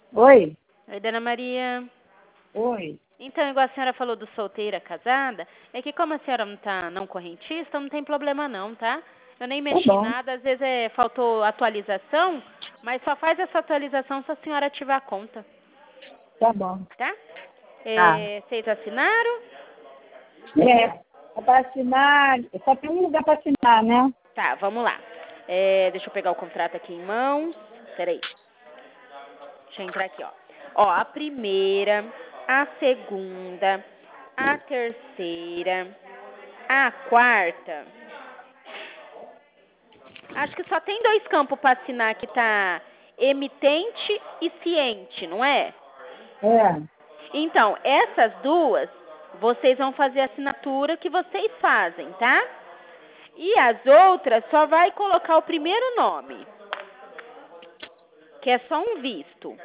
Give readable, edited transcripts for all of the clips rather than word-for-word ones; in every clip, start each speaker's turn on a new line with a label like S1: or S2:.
S1: Oi?
S2: Oi, Dona Maria.
S1: Oi?
S2: Então, igual a senhora falou do solteira casada, é que como a senhora não tá não correntista, não tem problema não, tá? Eu nem
S1: Tá
S2: mexi em
S1: bom,
S2: nada, às vezes faltou atualização, mas só faz essa atualização se a senhora ativar a conta,
S1: tá bom.
S2: tá?
S1: Tá.
S2: Vocês assinaram?
S1: É para assinar, só tem um lugar para assinar, né?
S2: Tá, vamos lá. Deixa eu pegar o contrato aqui em mãos. Peraí. Deixa eu entrar aqui, ó. Ó, a primeira, a segunda, a terceira, a quarta. Acho que só tem 2 campos para assinar que tá emitente e ciente, não é?
S1: É.
S2: Então, essas duas, vocês vão fazer a assinatura que vocês fazem, tá? E as outras só vai colocar o primeiro nome, que é só um visto.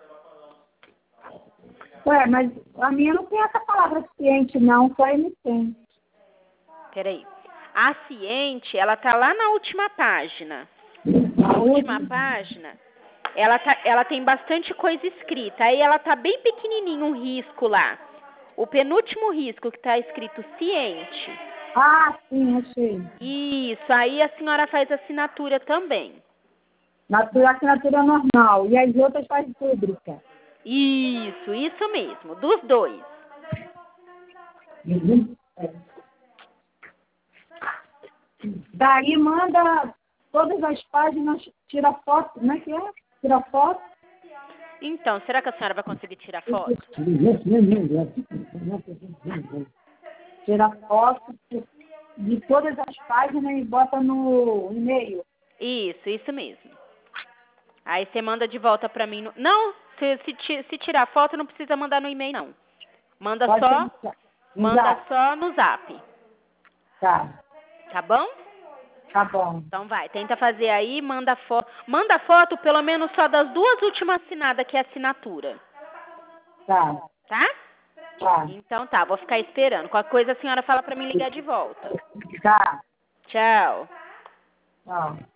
S1: Ué, mas a minha não tem essa palavra ciente, não, só emitente.
S2: Peraí. A ciente, ela tá lá na última página.
S1: A
S2: A última página, ela tem bastante coisa escrita. Aí ela tá bem pequenininho um risco lá. O penúltimo risco que tá escrito ciente.
S1: Ah, sim, achei.
S2: Isso, aí a senhora faz assinatura também.
S1: Assinatura normal. E as outras faz pública.
S2: Isso mesmo, dos dois.
S1: É. Daí manda todas as páginas, tira foto, como é que é? Tira foto.
S2: Então, será que a senhora vai conseguir tirar foto?
S1: Tira foto de todas as páginas e bota no e-mail.
S2: Isso mesmo. Aí você manda de volta pra mim. Não, se tirar foto, não precisa mandar no e-mail, não. Manda
S1: Pode
S2: só,
S1: ser.
S2: manda
S1: Exato.
S2: só no zap.
S1: Tá.
S2: Tá bom?
S1: Tá bom.
S2: Então vai, tenta fazer aí, manda foto. Manda foto pelo menos só das 2 últimas assinadas, que é a assinatura.
S1: Tá.
S2: Tá?
S1: Tá.
S2: Então tá, vou ficar esperando. Qualquer coisa a senhora fala pra mim ligar de volta.
S1: Tá.
S2: Tchau.
S1: Tá.